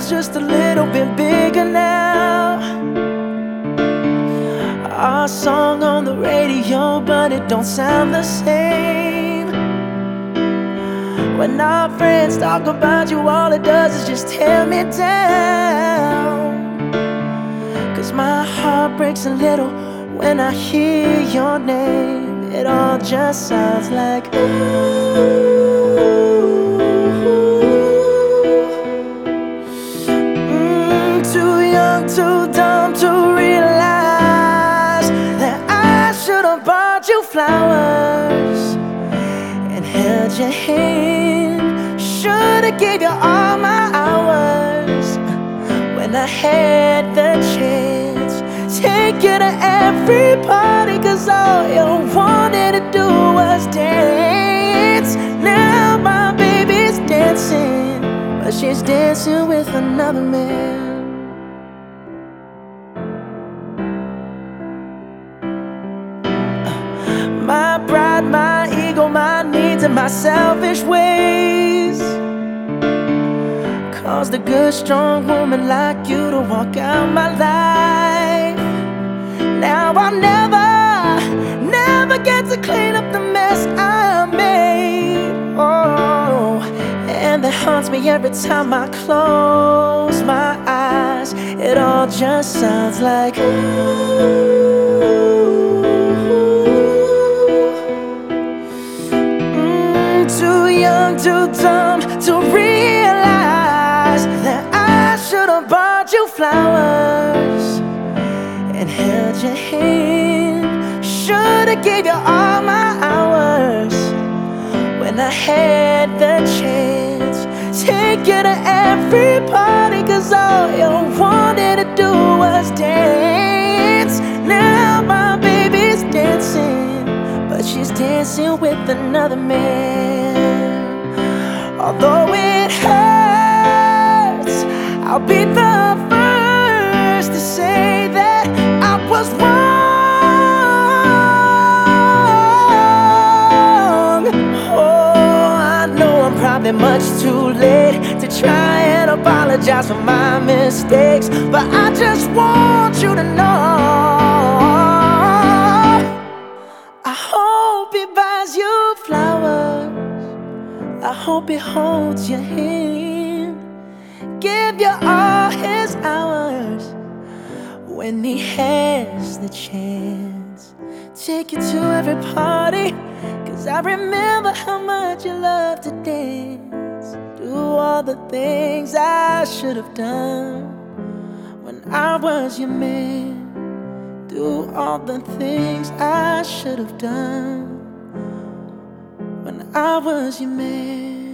world's just a little bit bigger now. Our song on the radio, but it don't sound the same. When our friends talk about you, all it does is just tear me down. 'C's my heart breaks a little when I hear your name. It all just sounds like ooh. Too young, too dumb to realize that I should've bought you flowers and held your hand. Should've gave you all my hours when I had the chance. Take you to every party, 'cause all you wanted to do was dance. Now my baby's dancing, but she's dancing with another man. My pride, my ego, my needs, and my selfish ways caused a good, strong woman like you to walk out my life. Now I'll never get to clean up the mess I made. Oh, and that haunts me every time I close my eyes. It all just sounds like ooh. Too young, too dumb to realize that I should've bought you flowers and held your hand. Should've gave you all my hours when I had the chance. Take you to every party, 'cause all you wanted to do was dance. Now my baby's dancing, but she's dancing with another man. Although it hurts, I'll be the first to say that I was wrong. Oh, I know I'm probably much too late to try and apologize for my mistakes, but I just want you to know I hope he buys you flowers. I hope he holds your hand, give you all his hours when he has the chance. Take you to every party, 'cause I remember how much you love to dance. Do all the things I should have done when I was your man. Do all the things I should have done when I was your man.